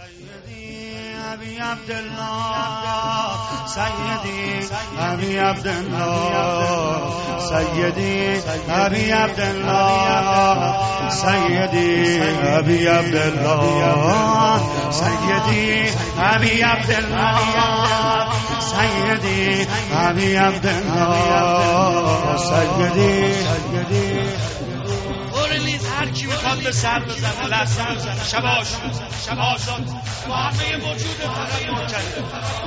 أبي عبد الله سيدي أبي عبد الله سيدي أبي عبد الله سيدي أبي عبد الله سيدي أبي عبد الله سيدي أبي عبد الله سيدي هر کی میخواد به سر بزنه لحظه بزنه شباش آزاد با همه موجود فقط مکلف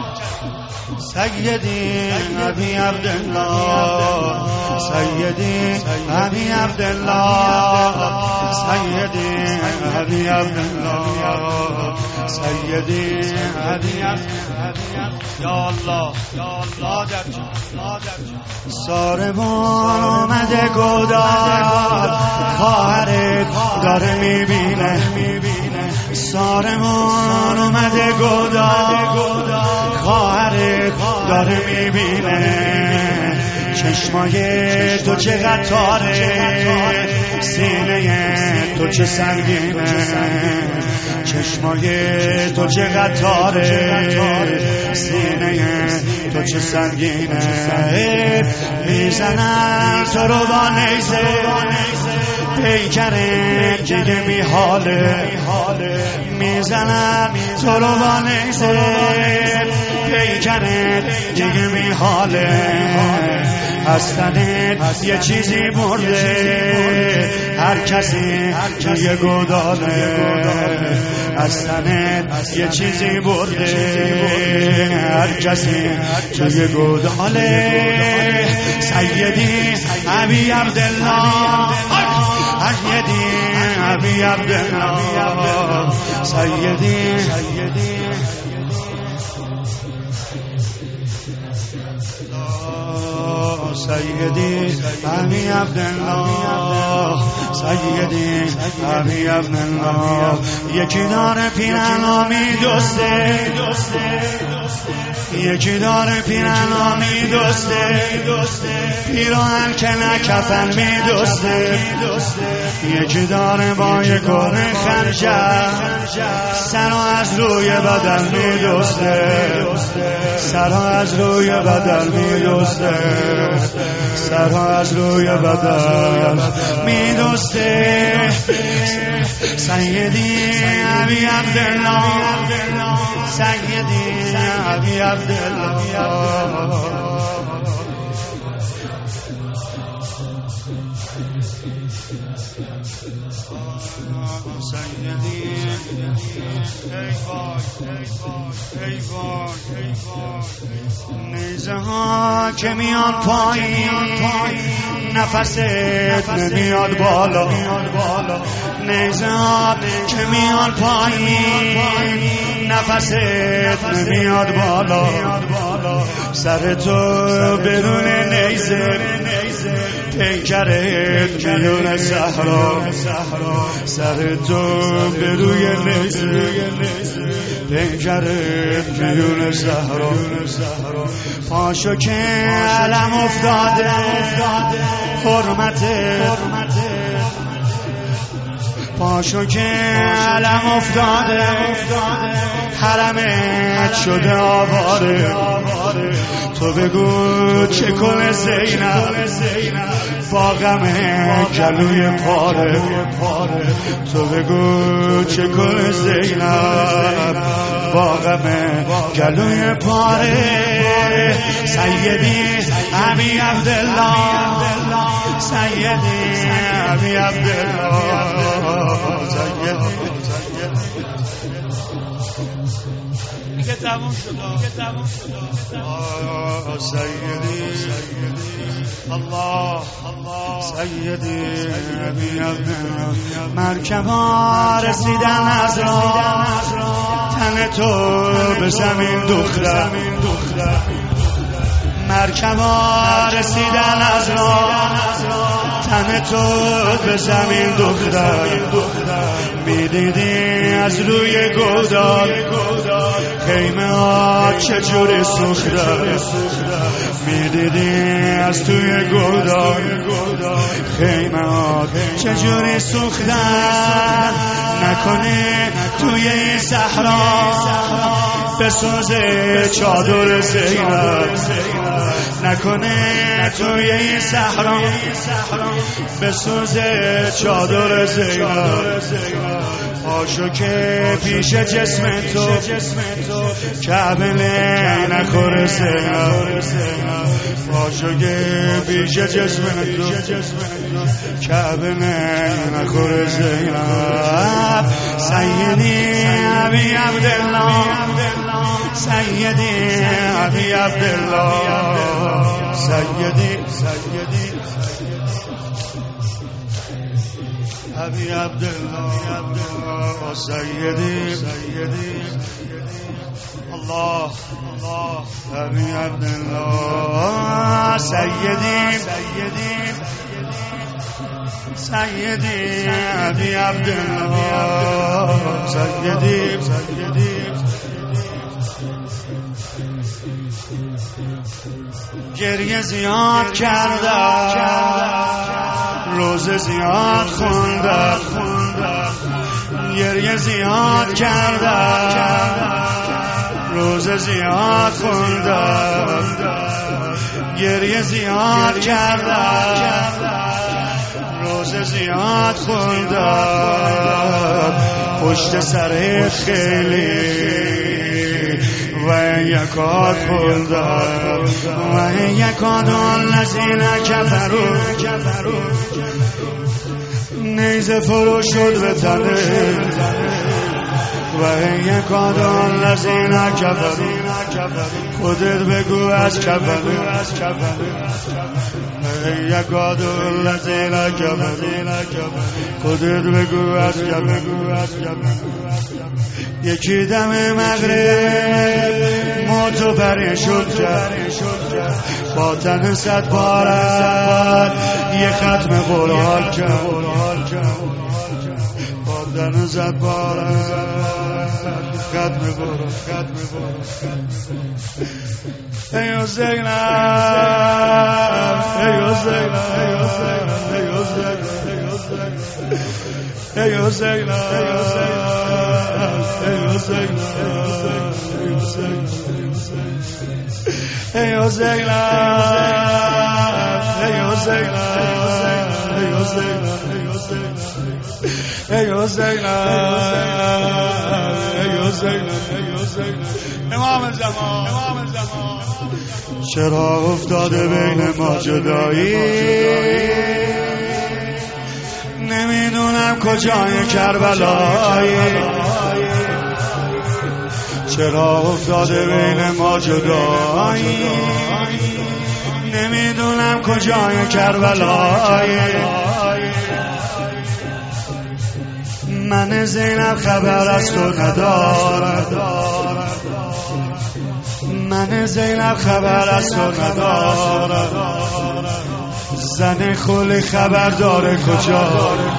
سیدی ابی عبدالله سیدی ابی عبدالله سیدی ابی عبدالله سیدی ابی عبدالله یا الله لادر ساربان اومده گودال خواهرت داره میبینه سارمان اومده گودال خواهرت داره میبینه چشمای تو چه قطاره سینه تو چه سنگینه چشمای تو چه قطاره سینه تو چه سنگینه میزنن تو رو با نیزه پیکره جگه میحاله میزنن تو رو با نیزه پیکره جگه میحاله هستنت یه چیزی برده هر کسی توی گوداله هستنت یه چیزی برده هر کسی توی گوداله سیدی ابی عبدالله سیدی ابی عبدالله سیدی سیدی ابی عبدالله سیدی ابی عبدالله یکی داره پیرهنامی دوسته یکی داره پیرهنامی دوسته پیراهن که نه کفن می دوسته یکی داره با یک گونه خنجر سرو از روی بدن می دوسته سرو از روی بدن می دوسته سرو از روی بدن می دوسته سیدی ابی عبدالله سیدی ابی عبدالله نیزه ها که میان پایین نفست نمیاد بالا نیزه ها که میان پایین نفست نمیاد بالا سر تو بدون نیزه پیکرت میون صحرا سر تو به روی نیزه پیکرت میون صحرا پاشو که علم افتاده حرمته پاشو که علم افتاده حرمت شده آواره تو بگو چه کنه زینب با غم گلوی پاره تو بگو چه کنه زینب با غم گلوی پاره سیدی ابی عبدالله سیدی ابی عبدالله دیگه تموم شد سیدی الله سیدی ابی عبدالله مرکبا رسیدن از راه تن تو به زمین دختر مرکبا رسیدن از راه تن تو به زمین دختر میدیدی از روی گودال خیمه ها چجوری سوختن میدیدی از توی گودال خیمه ها چجوری سوختن نکنه توی این صحرا بسوزه چادر زینب نکنه توی این صحرا بسوزه چادر زینب آشو که پیش جسم تو کعبه نخوره زینب آشو که پیش جسم تو کعبه نخوره زینب سیدی ابی عبدالله سیدی ابی عبدالله سیدی ابی عبدالله سیدی الله ابی عبدالله سیدی ابی عبدالله سیدی گریه زیاد کردم روزه زیاد خوندم گریه زیاد کردم روزه زیاد خوندم گریه زیاد کردم روزه زیاد خوندم پشت سر خیلی و یکاد خوندم و یکاد الذین کفروا نیزه فرو شد به تنه و یکاد الذین کفروا خودت بگو از کفروا یکاد الذین کفروا خودت بگو از کفروا یکی دم مغرب موتو پره شد کرد با تن 100 بارد یه ختم قرآن کرد با تن 100 بارد ختم قرآن ای زینب ای زینب ای زینب امام زمان چرا افتاده بین ما جدایی نمیدونم کجای کربلایی چرا افتاده بین ما جدایی نمیدونم کجای کربلایی من زینب خبر از تو ندارم من زینب خبر از تو ندارم زن خل خبر داره کجا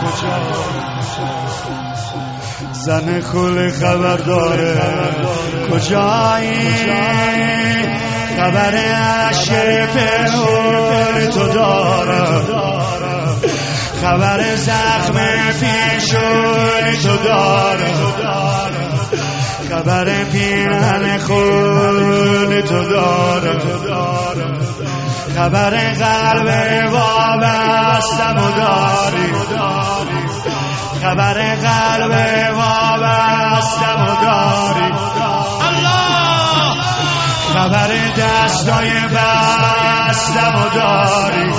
زن خل خبر داره کجایی خبر عشق پنهون تو دارم خبر زخم پیشون تو دارم خبر پیرهن خون تو دارم خبر قلب وابستم و داری خبر قلب وابستم و داری خبر دستای بستم و داری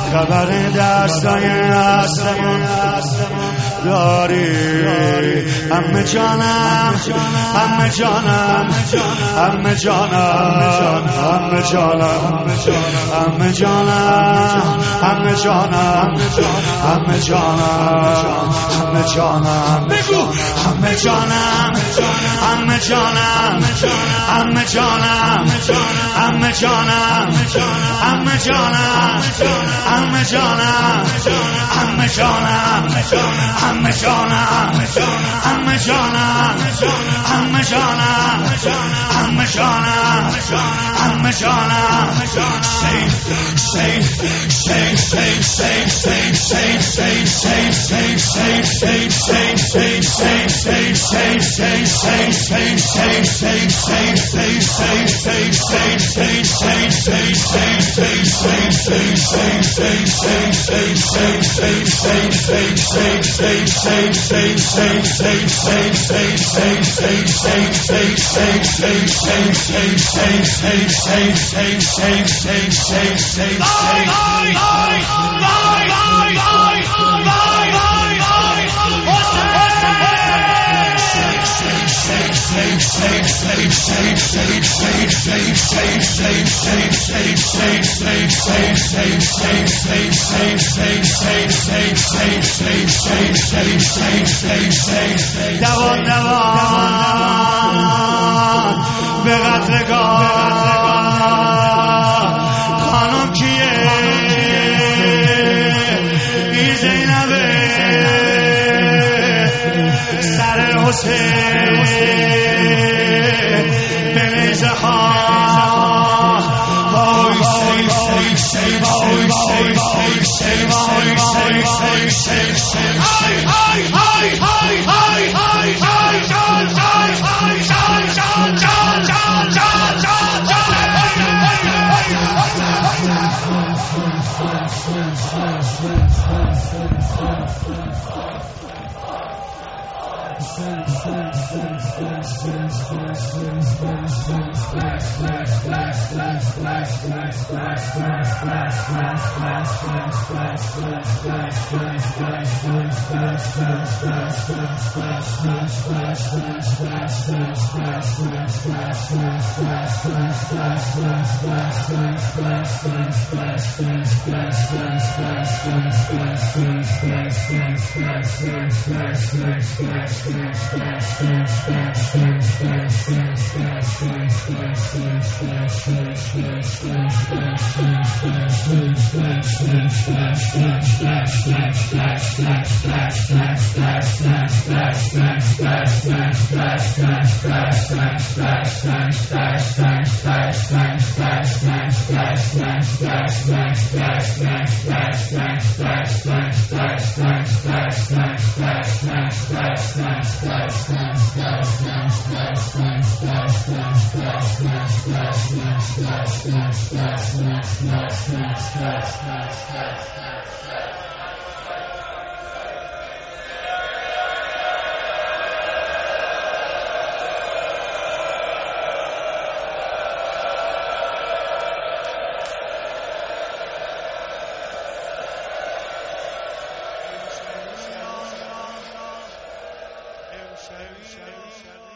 خبر دستای بستم و داری عمه جانم عمه جانم عمه جانم عمه جانم عمه جانم عمه جانم عمه جانم عمه جانم بگو عمه جانم عمه جانم عمه جانم عمه جانم عمه جانم عمه جانم عمه جانم عمه جانم عمه جانم عمه جانم عمه جانم عمه جانم دوان به قتلگاه خانم کیه این زینبه سر حسین به نیزه ها شریف